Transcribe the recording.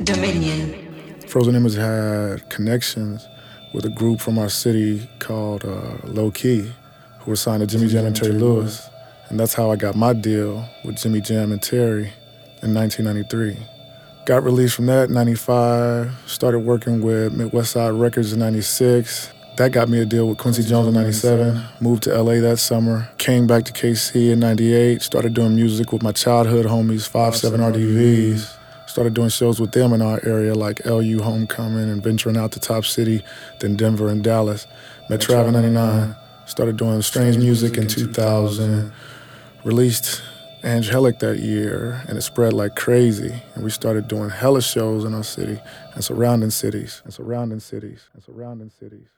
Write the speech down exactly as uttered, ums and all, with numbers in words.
Dominion. Frozen Image had connections with a group from our city called uh, Low Key, who were signed to Jimmy Jam and Terry Lewis. And that's how I got my deal with Jimmy Jam and Terry in nineteen ninety-three. Got released from that in ninety-five, started working with Midwest Side Records in ninety-six. That got me a deal with Quincy Jones in ninety-seven, moved to L A that summer, came back to K C in ninety-eight, started doing music with my childhood homies, five seven R D Vs, started doing shows with them in our area like L U Homecoming and venturing out to Top City, then Denver and Dallas. Met Trav in ninety-nine, started doing strange music in two thousand, released Angelic that year, and it spread like crazy. And we started doing hella shows in our city and surrounding cities and surrounding cities and surrounding cities.